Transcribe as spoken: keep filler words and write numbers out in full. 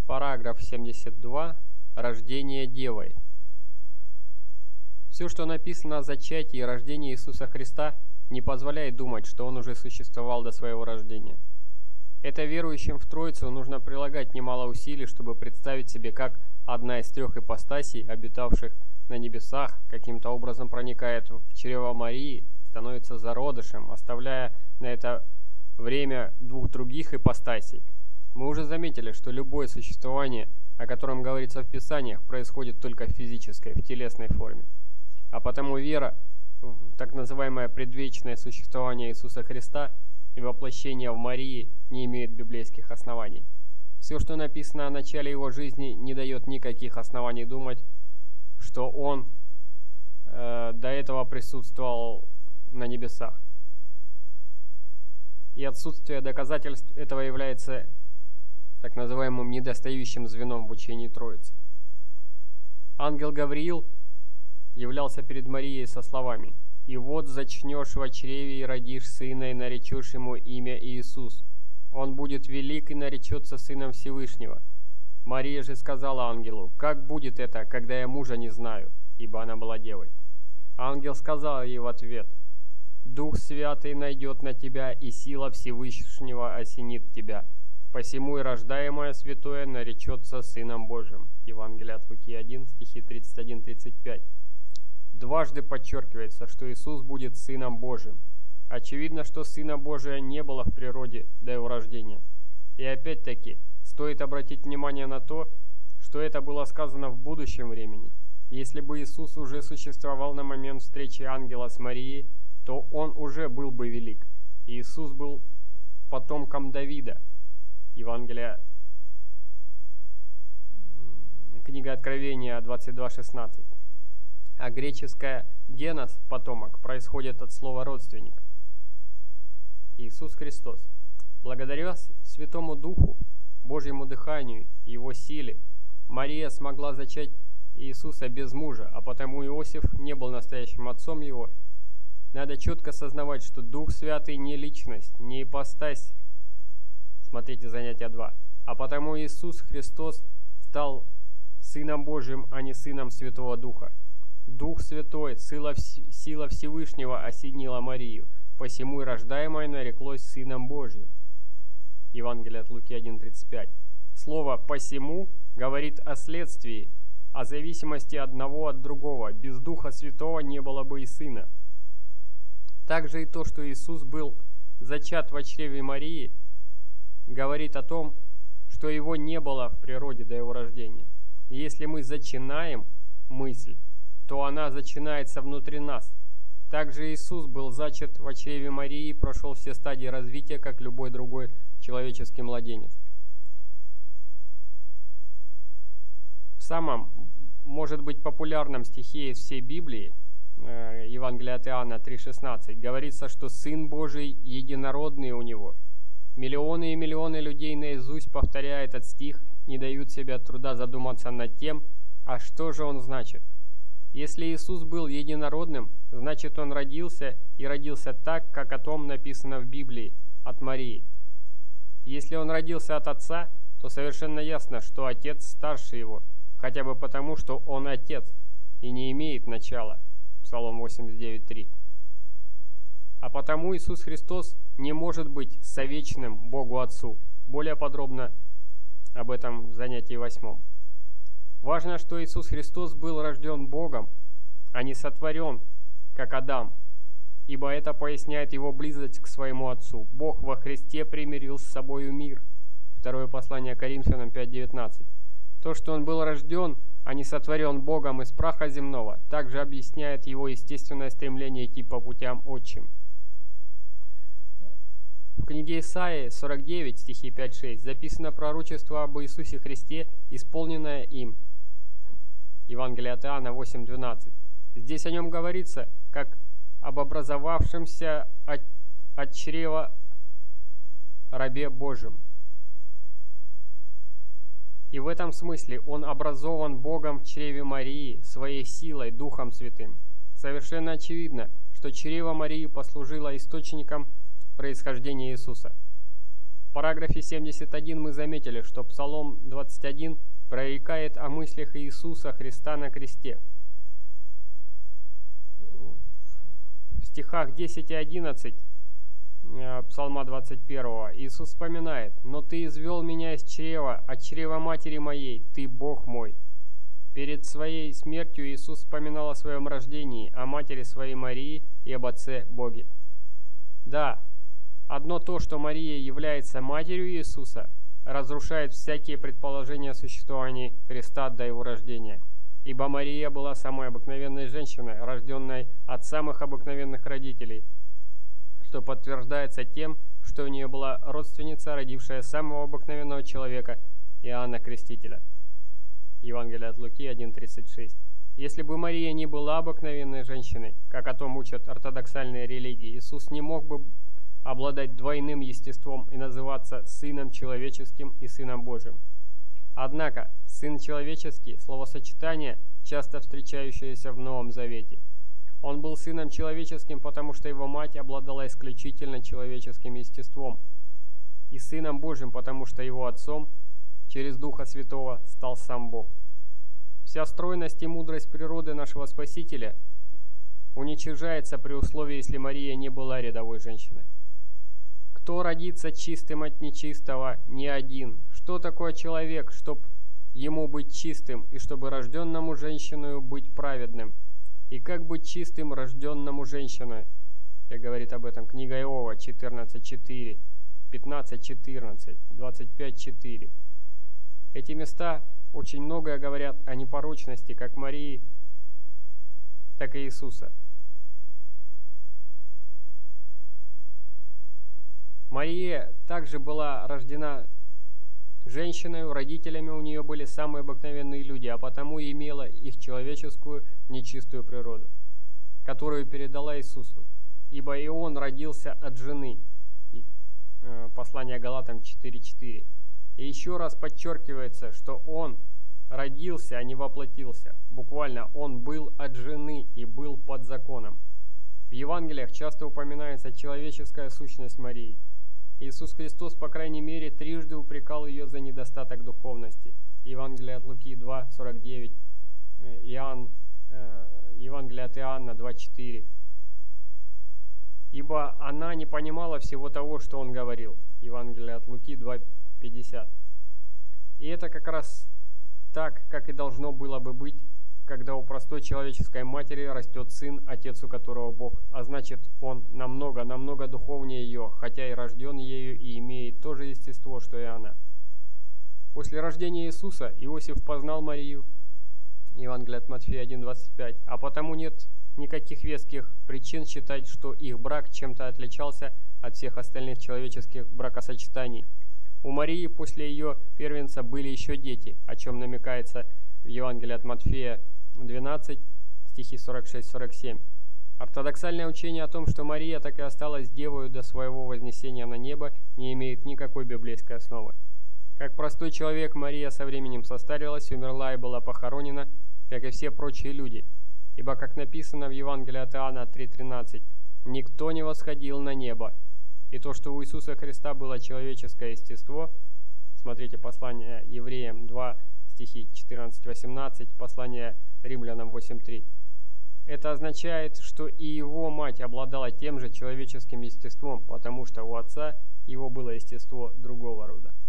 Параграф семьдесят два. Рождение Девой. Все, что написано о зачатии и рождении Иисуса Христа, не позволяет думать, что Он уже существовал до своего рождения. Это верующим в Троицу нужно прилагать немало усилий, чтобы представить себе, как одна из трех ипостасей, обитавших на небесах, каким-то образом проникает в чрево Марии, становится зародышем, оставляя на это время двух других ипостасей. Мы уже заметили, что любое существование, о котором говорится в Писаниях, происходит только в физической, в телесной форме. А потому вера в так называемое предвечное существование Иисуса Христа и воплощение в Марии не имеет библейских оснований. Все, что написано о начале Его жизни, не дает никаких оснований думать, что Он э, до этого присутствовал на небесах. И отсутствие доказательств этого является так называемым недостающим звеном в учении Троицы. Ангел Гавриил являлся перед Марией со словами: «И вот зачнешь во чреве и родишь сына, и наречешь ему имя Иисус. Он будет велик и наречется сыном Всевышнего». Мария же сказала ангелу: «Как будет это, когда я мужа не знаю?» Ибо она была девой. Ангел сказал ей в ответ: «Дух Святый найдет на тебя, и сила Всевышнего осенит тебя. Посему и рождаемое святое наречется Сыном Божьим». Евангелие от Луки один, стихи тридцать один тридцать пять. Дважды подчеркивается, что Иисус будет Сыном Божьим. Очевидно, что Сына Божия не было в природе до Его рождения. И опять-таки, стоит обратить внимание на то, что это было сказано в будущем времени. Если бы Иисус уже существовал на момент встречи ангела с Марией, то Он уже был бы велик. Иисус был потомком Давида. Евангелие, книга Откровения двадцать два шестнадцать. А греческое «генос» – потомок, происходит от слова «родственник». Иисус Христос. Благодаря Святому Духу, Божьему дыханию и Его силе, Мария смогла зачать Иисуса без мужа, а потому Иосиф не был настоящим отцом Его. Надо четко сознавать, что Дух Святый не личность, не ипостась. Смотрите занятие два. А потому Иисус Христос стал Сыном Божьим, а не Сыном Святого Духа. Дух Святой, сила, сила Всевышнего осенила Марию, посему и рождаемое нареклось Сыном Божьим. Евангелие от Луки один тридцать пять. Слово «посему» говорит о следствии, о зависимости одного от другого. Без Духа Святого не было бы и Сына. Также и то, что Иисус был зачат во чреве Марии, говорит о том, что Его не было в природе до Его рождения. Если мы зачинаем мысль, то она зачинается внутри нас. Также Иисус был зачат во чреве Марии и прошел все стадии развития, как любой другой человеческий младенец. В самом, может быть, популярном стихе из всей Библии, э, Евангелие от Иоанна три шестнадцать, говорится, что Сын Божий единородный у Него. Миллионы и миллионы людей наизусть, повторяя этот стих, не дают себе труда задуматься над тем, а что же он значит. Если Иисус был единородным, значит Он родился и родился так, как о том написано в Библии, от Марии. Если Он родился от Отца, то совершенно ясно, что Отец старше Его, хотя бы потому, что Он Отец и не имеет начала. Псалом восемьдесят девять три. А потому Иисус Христос не может быть совечным Богу Отцу. Более подробно об этом в занятии восьмом. Важно, что Иисус Христос был рожден Богом, а не сотворен, как Адам, ибо это поясняет Его близость к Своему Отцу. Бог во Христе примирил с собою мир. Второе послание Коринфянам пять девятнадцать. То, что Он был рожден, а не сотворен Богом из праха земного, также объясняет Его естественное стремление идти по путям отчим. В книге Исаии сорок девять, стихи пять шесть, записано пророчество об Иисусе Христе, исполненное им. Евангелие от Иоанна восемь двенадцать. Здесь о Нем говорится, как об образовавшемся от, от чрева рабе Божьем. И в этом смысле Он образован Богом в чреве Марии, своей силой, Духом Святым. Совершенно очевидно, что чрево Марии послужило источником происхождения Иисуса. параграфе семьдесят один мы заметили, что Псалом двадцать один прорекает о мыслях Иисуса Христа на кресте. В стихах десять и одиннадцать Псалма двадцать первого Иисус вспоминает: «Но Ты извел меня из чрева, от чрева матери моей, Ты Бог мой». Перед Своей смертью Иисус вспоминал о Своем рождении, о матери Своей Марии и об Отце Боге. Да, одно то, что Мария является матерью Иисуса, разрушает всякие предположения о существовании Христа до Его рождения. Ибо Мария была самой обыкновенной женщиной, рожденной от самых обыкновенных родителей, что подтверждается тем, что у нее была родственница, родившая самого обыкновенного человека, Иоанна Крестителя. Евангелие от Луки один тридцать шесть. Если бы Мария не была обыкновенной женщиной, как о том учат ортодоксальные религии, Иисус не мог бы обладать двойным естеством и называться Сыном Человеческим и Сыном Божьим. Однако, Сын Человеческий – словосочетание, часто встречающееся в Новом Завете. Он был Сыном Человеческим, потому что его мать обладала исключительно человеческим естеством, и Сыном Божьим, потому что его Отцом через Духа Святого стал сам Бог. Вся стройность и мудрость природы нашего Спасителя уничижается при условии, если Мария не была рядовой женщиной. Кто родится чистым от нечистого, не один. Что такое человек, чтоб ему быть чистым, и чтобы рожденному женщиною быть праведным? И как быть чистым рожденному женщиной? Как говорит об этом книга Иова четырнадцать четыре, пятнадцать четырнадцать, двадцать пять четыре. Эти места очень многое говорят о непорочности как Марии, так и Иисуса. Мария также была рождена женщиной, родителями у нее были самые обыкновенные люди, а потому и имела их человеческую нечистую природу, которую передала Иисусу. Ибо и он родился от жены. Послание Галатам четыре четыре. И еще раз подчеркивается, что он родился, а не воплотился. Буквально, он был от жены и был под законом. В Евангелиях часто упоминается человеческая сущность Марии. Иисус Христос, по крайней мере, трижды упрекал ее за недостаток духовности. Евангелие от Луки два сорок девять, Иоанн, э, Евангелие от Иоанна два четыре. Ибо она не понимала всего того, что он говорил. Евангелие от Луки два пятьдесят. И это как раз так, как и должно было бы быть, когда у простой человеческой матери растет сын, отец у которого Бог, а значит, он намного, намного духовнее ее, хотя и рожден ею и имеет то же естество, что и она. После рождения Иисуса Иосиф познал Марию, Евангелие от Матфея один двадцать пять, а потому нет никаких веских причин считать, что их брак чем-то отличался от всех остальных человеческих бракосочетаний. У Марии после ее первенца были еще дети, о чем намекается в Евангелии от Матфея двенадцать, стихи сорок шесть сорок семь. Ортодоксальное учение о том, что Мария так и осталась девою до своего вознесения на небо, не имеет никакой библейской основы. Как простой человек, Мария со временем состарилась, умерла и была похоронена, как и все прочие люди. Ибо, как написано в Евангелии от Иоанна три тринадцать, «Никто не восходил на небо». И то, что у Иисуса Христа было человеческое естество, смотрите послание Евреям два, стихи четырнадцать восемнадцать, послание Римлянам восемь три. Это означает, что и его мать обладала тем же человеческим естеством, потому что у отца его было естество другого рода.